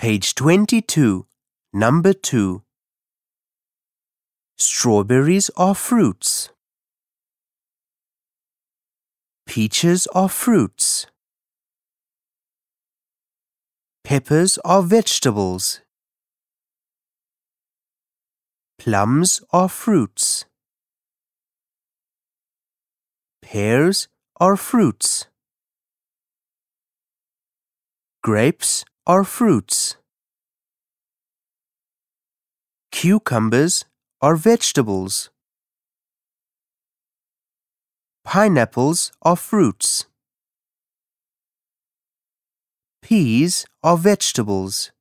Page 22, number 2. Strawberries are fruits. Peaches are fruits. Peppers are vegetables. Plums are fruits. Pears are fruits. Grapes are fruits. Cucumbers are vegetables. Pineapples are fruits. Peas are vegetables.